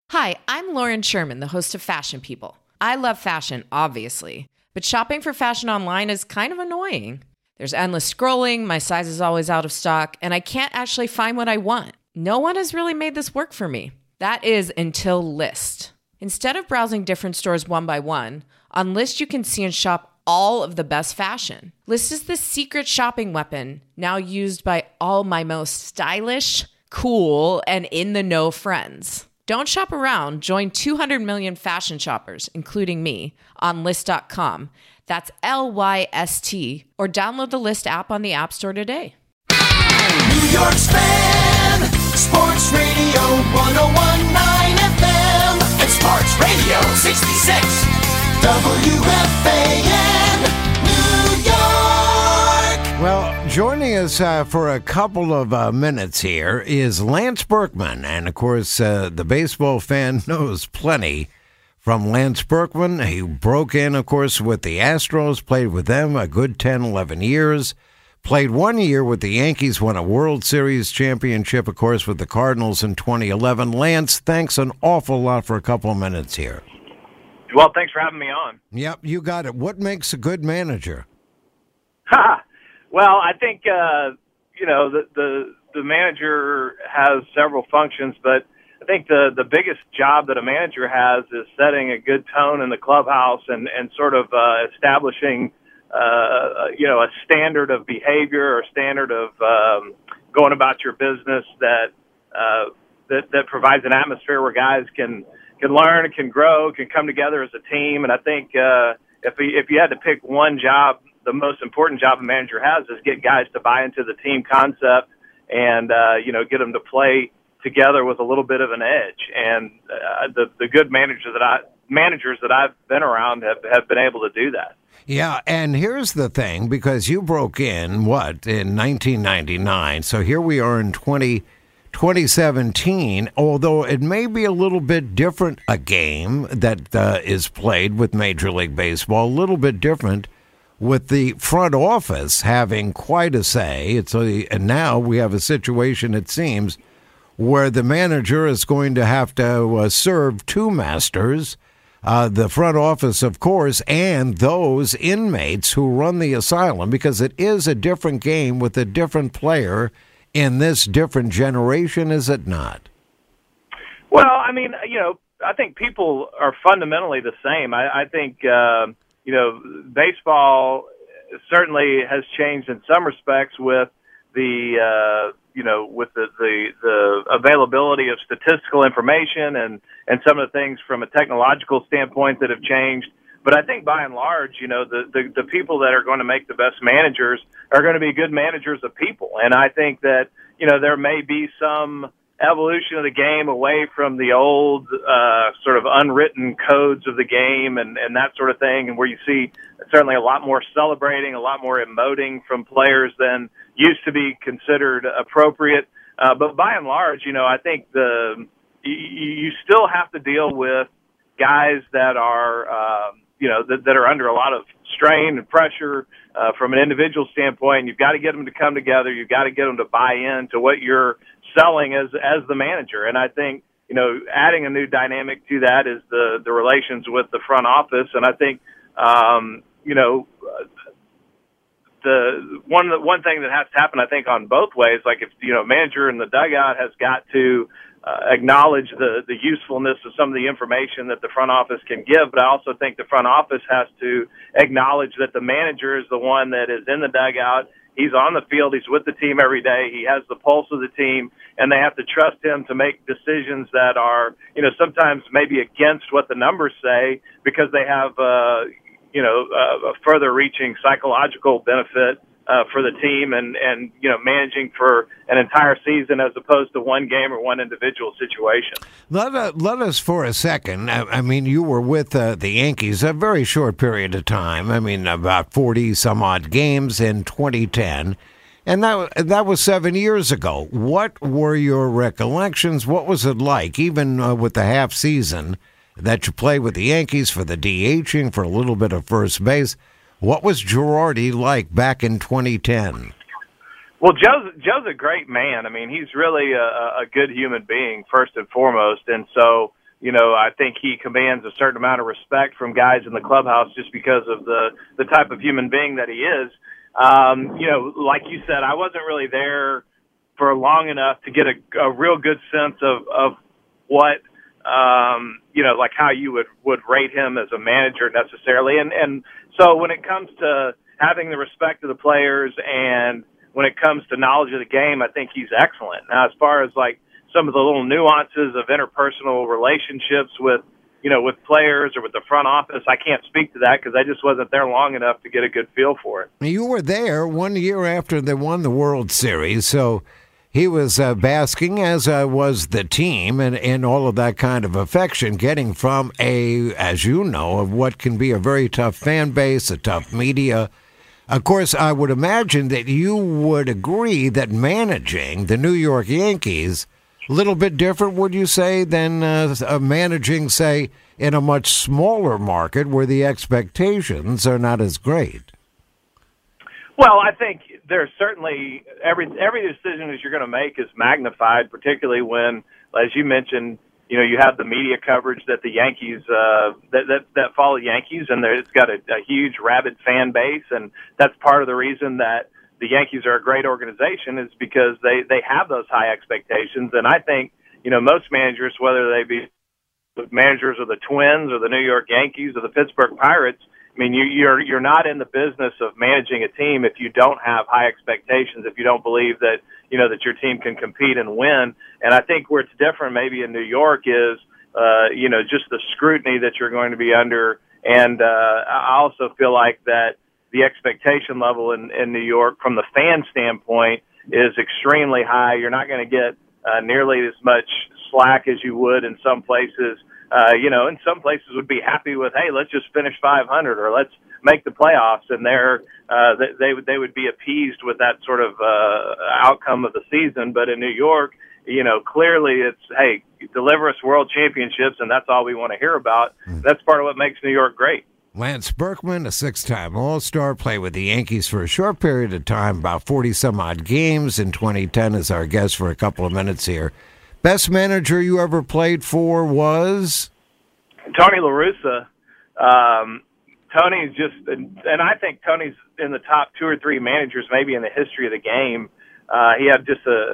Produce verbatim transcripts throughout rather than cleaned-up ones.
Hi, I'm Lauren Sherman, the host of Fashion People. I love fashion, obviously, but shopping for fashion online is kind of annoying. There's endless scrolling, my size is always out of stock, and I can't actually find what I want. No one has really made this work for me. That is until Lyst. Instead of browsing different stores one by one, on Lyst you can see and shop all of the best fashion. Lyst is the secret shopping weapon, now used by all my most stylish, cool, and in-the-know friends. Don't shop around. Join two hundred million fashion shoppers, including me, on Lyst dot com. That's L Y S T. Or download the Lyst app on the App Store today. New York's fan, Sports Radio one oh one point nine F M and Sports Radio sixty-six W F A N, New York. Well, joining us uh, for a couple of uh, minutes here is Lance Berkman. And, of course, uh, the baseball fan knows plenty from Lance Berkman. He broke in, of course, with the Astros, played with them a good ten, eleven years. Played one year with the Yankees, won a World Series championship, of course, with the Cardinals in twenty eleven. Lance, thanks an awful lot for a couple of minutes here. Well, thanks for having me on. Yep, you got it. What makes a good manager? Ha! Well, I think, uh, you know, the, the the manager has several functions, but I think the, the biggest job that a manager has is setting a good tone in the clubhouse and, and sort of uh, establishing, uh, you know, a standard of behavior or standard of um, going about your business that, uh, that that provides an atmosphere where guys can can learn, can grow, can come together as a team. And I think uh, if we, if you had to pick one job, the most important job a manager has is get guys to buy into the team concept and, uh, you know, get them to play together with a little bit of an edge. And uh, the the good managers that I managers that I've been around have, have been able to do that. Yeah, and here's the thing, because you broke in, what, in nineteen ninety-nine, so here we are in twenty, twenty seventeen, although it may be a little bit different, a game that uh, is played with Major League Baseball, a little bit different with the front office having quite a say. It's a, and now we have a situation, it seems, where the manager is going to have to uh, serve two masters, uh, the front office, of course, and those inmates who run the asylum, because it is a different game with a different player in this different generation, is it not? Well, I mean, you know, I think people are fundamentally the same. I, I think, uh, you know, baseball certainly has changed in some respects with the, uh, you know, with the, the, the availability of statistical information and, and some of the things from a technological standpoint that have changed. But I think by and large, you know, the, the, the people that are going to make the best managers are going to be good managers of people. And I think that, you know, there may be some evolution of the game away from the old uh, sort of unwritten codes of the game and, and that sort of thing, and where you see certainly a lot more celebrating, a lot more emoting from players than used to be considered appropriate. Uh, but by and large, you know, I think the you, you still have to deal with guys that are, um, you know, that, that are under a lot of strain and pressure uh, from an individual standpoint. You've got to get them to come together. You've got to get them to buy in to what you're selling as as the manager. And I think, you know, adding a new dynamic to that is the the relations with the front office. And I think, um, you know, the one one thing that has to happen, I think, on both ways, like if, you know, manager in the dugout has got to uh, acknowledge the, the usefulness of some of the information that the front office can give. But I also think the front office has to acknowledge that the manager is the one that is in the dugout. He's on the field. He's with the team every day. He has the pulse of the team, and they have to trust him to make decisions that are, you know, sometimes maybe against what the numbers say, because they have, uh, you know, uh, a further reaching psychological benefit uh, for the team and, and, you know, managing for an entire season as opposed to one game or one individual situation. Let, uh, let us for a second. I, I mean, you were with uh, the Yankees a very short period of time. I mean, about forty some odd games in twenty ten. And that, that was seven years ago. What were your recollections? What was it like, even uh, with the half season that you played with the Yankees for the DHing, for a little bit of first base? What was Girardi like back in twenty ten? Well, Joe's, Joe's a great man. I mean, he's really a, a good human being, first and foremost. And so you know, I think he commands a certain amount of respect from guys in the clubhouse just because of the, the type of human being that he is. Um, you know, like you said, I wasn't really there for long enough to get a, a real good sense of, of what, um, you know, like how you would, would rate him as a manager necessarily. And, and so when it comes to having the respect of the players and when it comes to knowledge of the game, I think he's excellent. Now, as far as like some of the little nuances of interpersonal relationships with, you know, with players or with the front office, I can't speak to that because I just wasn't there long enough to get a good feel for it. You were there one year after they won the World Series, so he was uh, basking, as uh, was the team, and, and all of that kind of affection, getting from a, as you know, of what can be a very tough fan base, a tough media. Of course, I would imagine that you would agree that managing the New York Yankees a little bit different, would you say, than uh, uh, managing, say, in a much smaller market where the expectations are not as great? Well, I think there's certainly every every decision that you're going to make is magnified, particularly when, as you mentioned, you know, you have the media coverage that the Yankees uh, that, that that follow Yankees, and there, it's got a, a huge rabid fan base, and that's part of the reason that the Yankees are a great organization is because they, they have those high expectations. And I think, you know, most managers, whether they be managers of the Twins or the New York Yankees or the Pittsburgh Pirates, I mean, you, you're, you're not in the business of managing a team if you don't have high expectations, if you don't believe that, you know, that your team can compete and win. And I think where it's different maybe in New York is, uh, you know, just the scrutiny that you're going to be under. And, uh, I also feel like that the expectation level in, in New York from the fan standpoint is extremely high. You're not going to get uh, nearly as much slack as you would in some places. Uh, you know, in some places would be happy with, hey, let's just finish five hundred or let's make the playoffs, and they're uh, they they would they would be appeased with that sort of uh, outcome of the season. But in New York, you know, clearly it's, hey, deliver us world championships, and that's all we want to hear about. Mm. That's part of what makes New York great. Lance Berkman, a six-time All-Star, played with the Yankees for a short period of time, about forty-some-odd games in twenty ten, is our guest for a couple of minutes here. Best manager you ever played for was? Tony La Russa. Um, Tony's just, and I think Tony's in the top two or three managers maybe in the history of the game. Uh, he had just a,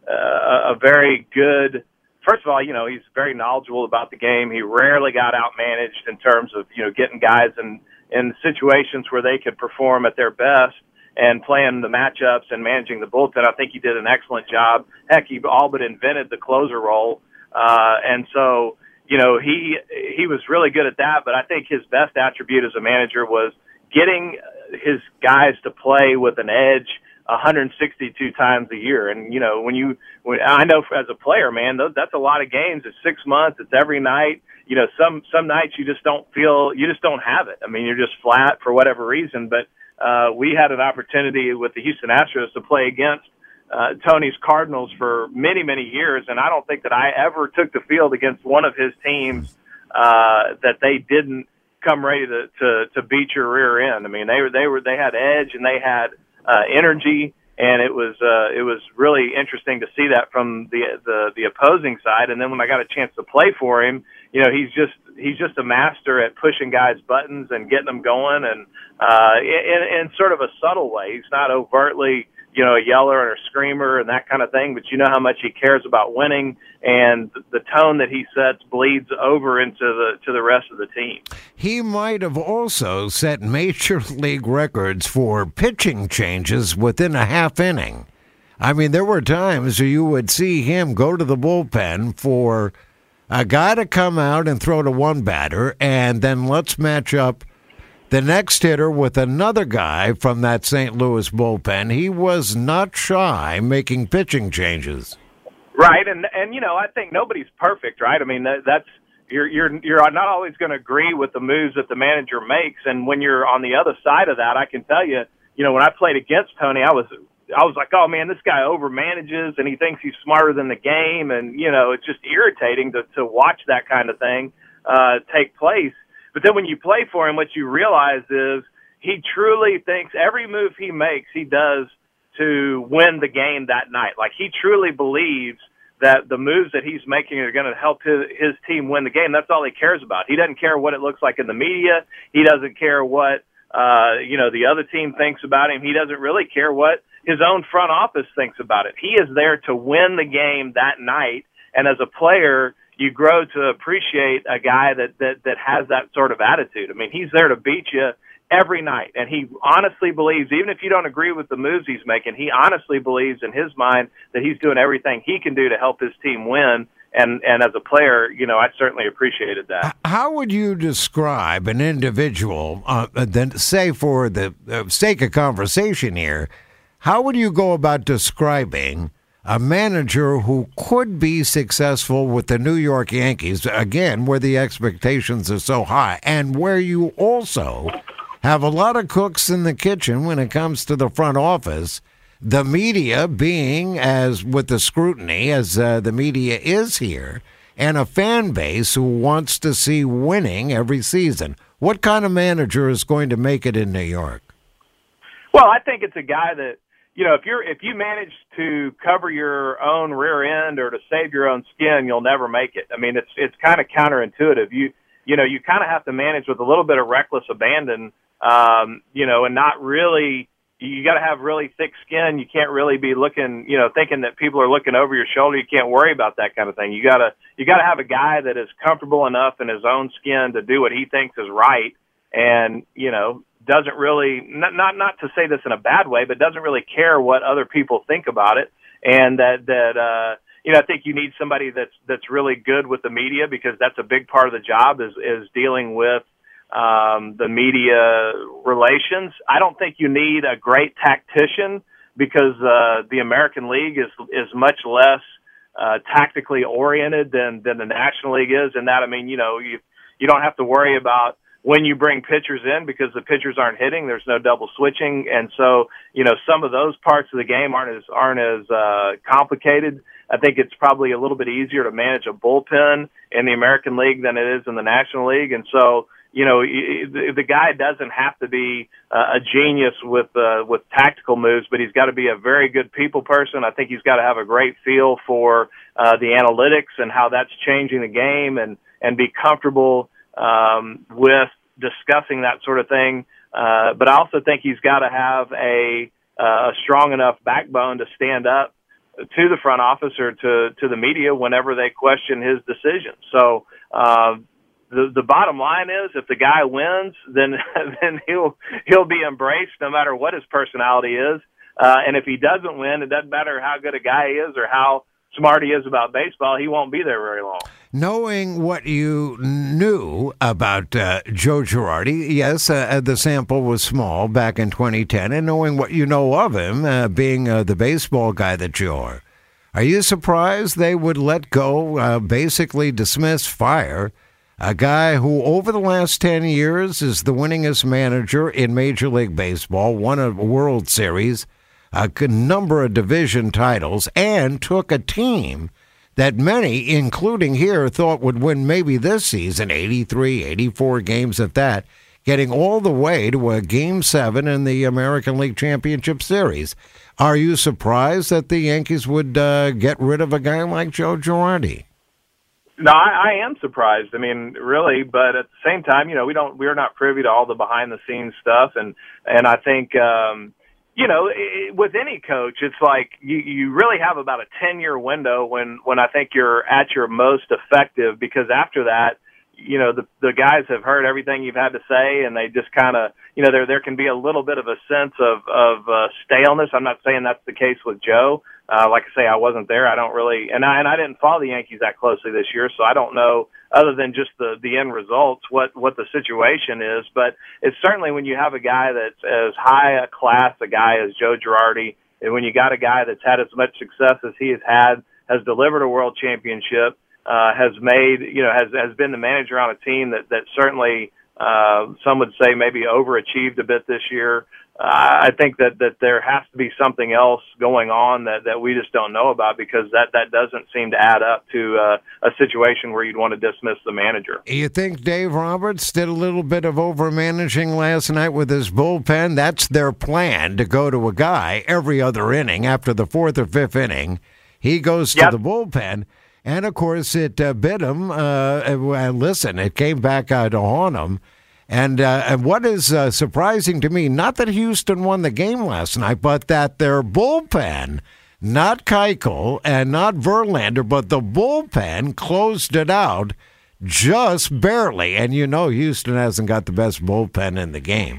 a, a very good... First of all, you know, he's very knowledgeable about the game. He rarely got outmanaged in terms of, you know, getting guys in, in situations where they could perform at their best and playing the matchups and managing the bullpen. I think he did an excellent job. Heck, he all but invented the closer role. Uh, and so, you know, he, he was really good at that, but I think his best attribute as a manager was getting his guys to play with an edge one hundred sixty-two times a year. And, you know, when you, when I know as a player, man, that's a lot of games. It's six months. It's every night. You know, some, some nights you just don't feel, you just don't have it. I mean, you're just flat for whatever reason. But, uh, we had an opportunity with the Houston Astros to play against, uh, Tony's Cardinals for many, many years. And I don't think that I ever took the field against one of his teams, uh, that they didn't come ready to, to, to beat your rear end. I mean, they were, they were, they had edge and they had, Uh, energy, and it was uh, it was really interesting to see that from the, the the opposing side. And then when I got a chance to play for him, you know, he's just he's just a master at pushing guys' buttons and getting them going, and uh, in, in sort of a subtle way. He's not overtly, you know, a yeller or a screamer and that kind of thing, but you know how much he cares about winning, and the tone that he sets bleeds over into the to the rest of the team. He might have also set major league records for pitching changes within a half inning. I mean, there were times where you would see him go to the bullpen for a guy to come out and throw to one batter, and then let's match up the next hitter with another guy from that Saint Louis bullpen. He was not shy making pitching changes. Right, and and you know, I think nobody's perfect, right? I mean, that, that's you're you're you're not always going to agree with the moves that the manager makes, and when you're on the other side of that, I can tell you, you know, when I played against Tony, I was I was like, oh man, this guy over manages, and he thinks he's smarter than the game, and you know, it's just irritating to to watch that kind of thing uh, take place. But then when you play for him, what you realize is he truly thinks every move he makes, he does to win the game that night. Like, he truly believes that the moves that he's making are going to help his, his team win the game. That's all he cares about. He doesn't care what it looks like in the media. He doesn't care what, uh, you know, the other team thinks about him. He doesn't really care what his own front office thinks about it. He is there to win the game that night. And as a player, you grow to appreciate a guy that, that, that has that sort of attitude. I mean, he's there to beat you every night. And he honestly believes, even if you don't agree with the moves he's making, he honestly believes in his mind that he's doing everything he can do to help his team win. And, and as a player, you know, I certainly appreciated that. How would you describe an individual, uh, then say for the uh, sake of conversation here, how would you go about describing a manager who could be successful with the New York Yankees, again, where the expectations are so high, and where you also have a lot of cooks in the kitchen when it comes to the front office, the media being as with the scrutiny as uh, the media is here, and a fan base who wants to see winning every season? What kind of manager is going to make it in New York? Well, I think it's a guy that, you know, if you're if you manage to cover your own rear end or to save your own skin, you'll never make it. I mean, it's it's kind of counterintuitive. You you know, you kind of have to manage with a little bit of reckless abandon, um, you know, and not really. You got to have really thick skin. You can't really be looking, you know, thinking that people are looking over your shoulder. You can't worry about that kind of thing. You gotta you gotta have a guy that is comfortable enough in his own skin to do what he thinks is right, and you know. Doesn't really, not, not not to say this in a bad way, but doesn't really care what other people think about it. And that, that uh, you know, I think you need somebody that's that's really good with the media, because that's a big part of the job is, is dealing with um, the media relations. I don't think you need a great tactician, because uh, the American League is is much less uh, tactically oriented than, than the National League is. And that, I mean, you know, you you don't have to worry about when you bring pitchers in, because the pitchers aren't hitting, there's no double switching. And so, you know, some of those parts of the game aren't as, aren't as, uh, complicated. I think it's probably a little bit easier to manage a bullpen in the American League than it is in the National League. And so, you know, the guy doesn't have to be a genius with, uh, with tactical moves, but he's got to be a very good people person. I think he's got to have a great feel for, uh, the analytics and how that's changing the game, and, and be comfortable um, with discussing that sort of thing. Uh, but I also think he's got to have a, uh, a strong enough backbone to stand up to the front office or to, to the media whenever they question his decisions. So, uh, the, the bottom line is, if the guy wins, then, then he'll, he'll be embraced no matter what his personality is. Uh, and if he doesn't win, it doesn't matter how good a guy he is or how smart he is about baseball, he won't be there very long. Knowing what you knew about uh, Joe Girardi, yes, uh, the sample was small back in twenty ten, and knowing what you know of him, uh, being uh, the baseball guy that you are, are you surprised they would let go, uh, basically dismiss, fire, a guy who over the last ten years is the winningest manager in Major League Baseball, won a World Series, a number of division titles, and took a team that many, including here, thought would win maybe this season, eighty-three, eighty-four games at that, getting all the way to a Game seven in the American League Championship Series. Are you surprised that the Yankees would uh, get rid of a guy like Joe Girardi? No, I, I am surprised. I mean, really, but at the same time, you know, we don't, we're not privy to all the behind the scenes stuff. And, and I think, um, you know, it, with any coach, it's like you, you really have about a ten year window when, when I think you're at your most effective, because after that, you know, the, the guys have heard everything you've had to say, and they just kind of, you know, there, there can be a little bit of a sense of, of, uh, staleness. I'm not saying that's the case with Joe. Uh, like I say, I wasn't there. I don't really, and I, and I didn't follow the Yankees that closely this year, so I don't know, other than just the, the end results, what, what the situation is. But it's certainly when you have a guy that's as high a class a guy as Joe Girardi, and when you got a guy that's had as much success as he has had, has delivered a world championship, uh, has made, you know, has, has been the manager on a team that, that certainly, uh, some would say maybe overachieved a bit this year. Uh, I think that, that there has to be something else going on that, that we just don't know about, because that, that doesn't seem to add up to uh, a situation where you'd want to dismiss the manager. You think Dave Roberts did a little bit of over-managing last night with his bullpen? That's their plan, to go to a guy every other inning. After the fourth or fifth inning, He goes to Yep. the bullpen. And, of course, it uh, bit him. Uh, and listen, it came back uh, to haunt him. And, uh, and what is uh, surprising to me, not that Houston won the game last night, but that their bullpen, not Keuchel and not Verlander, but the bullpen closed it out just barely. And you know Houston hasn't got the best bullpen in the game.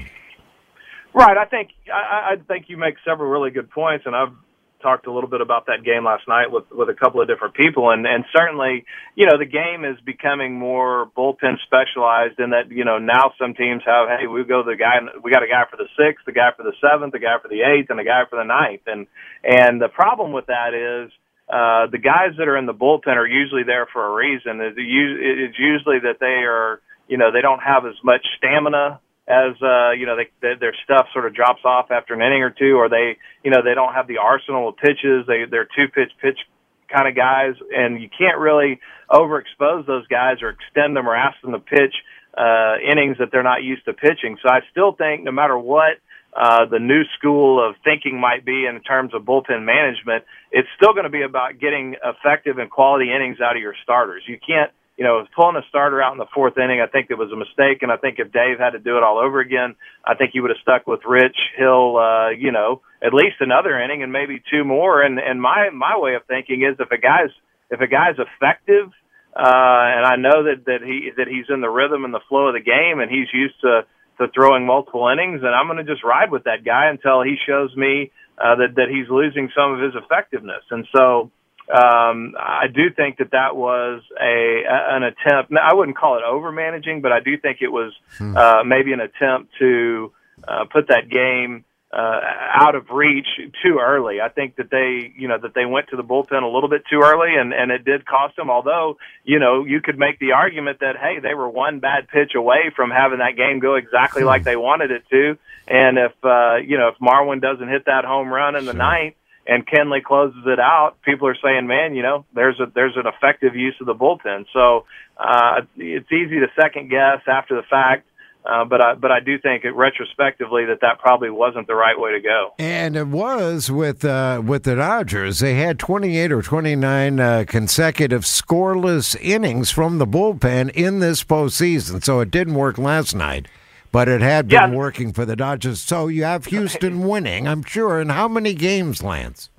Right. I think I, I think you make several really good points, and I've talked a little bit about that game last night with with a couple of different people, and and certainly, you know, the game is becoming more bullpen specialized in that, you know, now some teams have, hey, we go the guy, we got a guy for the sixth, the guy for the seventh, the guy for the eighth, and a guy for the ninth, and and the problem with that is uh, the guys that are in the bullpen are usually there for a reason. It's usually that they are, you know, they don't have as much stamina as, uh, you know, they, they, their stuff sort of drops off after an inning or two, or they, you know, they don't have the arsenal of pitches. They, they're two-pitch pitch kind of guys, and you can't really overexpose those guys or extend them or ask them to pitch uh, innings that they're not used to pitching. So I still think no matter what uh, the new school of thinking might be in terms of bullpen management, it's still going to be about getting effective and quality innings out of your starters. You can't, You know, pulling a starter out in the fourth inning, I think it was a mistake, and I think if Dave had to do it all over again, I think he would have stuck with Rich Hill, uh, you know, at least another inning and maybe two more. And, and my, my way of thinking is if a guy's if a guy's effective, uh, and I know that, that he that he's in the rhythm and the flow of the game, and he's used to, to throwing multiple innings, then I'm going to just ride with that guy until he shows me uh, that that he's losing some of his effectiveness. And so. Um, I do think that that was a an attempt. I wouldn't call it over managing, but I do think it was uh, maybe an attempt to uh, put that game uh, out of reach too early. I think that they, you know, that they went to the bullpen a little bit too early, and, and it did cost them. Although, you know, you could make the argument that hey, they were one bad pitch away from having that game go exactly like they wanted it to. And if uh, you know, if Marwin doesn't hit that home run in the sure. ninth, and Kenley closes it out, people are saying, man, you know, there's a there's an effective use of the bullpen. So uh, it's easy to second guess after the fact, uh, but I but I do think it, retrospectively that that probably wasn't the right way to go. And it was with uh, with the Dodgers. They had twenty-eight or twenty-nine uh, consecutive scoreless innings from the bullpen in this postseason. So it didn't work last night. But it had been yeah. working for the Dodgers. So you have Houston winning, I'm sure. In how many games, Lance?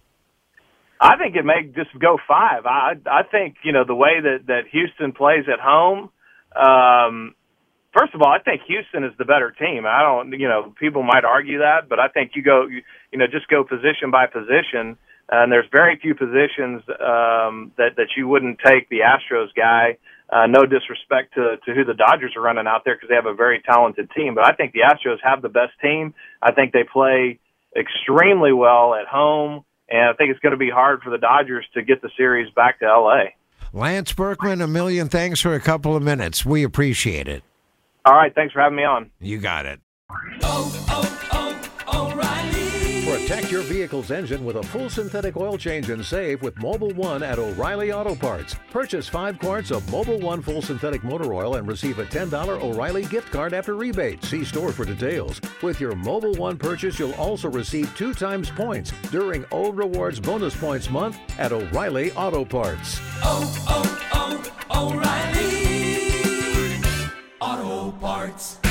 I think it may just go five. I I think, you know, the way that, that Houston plays at home, um, first of all, I think Houston is the better team. I don't, you know, people might argue that, but I think you go, you, you know, just go position by position. And there's very few positions um, that, that you wouldn't take the Astros guy. Uh, no disrespect to, to who the Dodgers are running out there because they have a very talented team. But I think the Astros have the best team. I think they play extremely well at home, and I think it's going to be hard for the Dodgers to get the series back to L A. Lance Berkman, a million thanks for a couple of minutes. We appreciate it. All right, thanks for having me on. You got it. Oh, oh, oh, O'Reilly. Protect your vehicle's engine with a full synthetic oil change and save with Mobil one at O'Reilly Auto Parts. Purchase five quarts of Mobil one full synthetic motor oil and receive a ten dollars O'Reilly gift card after rebate. See store for details. With your Mobil one purchase, you'll also receive two times points during O Rewards Bonus Points Month at O'Reilly Auto Parts. Oh, oh, oh, O'Reilly Auto Parts.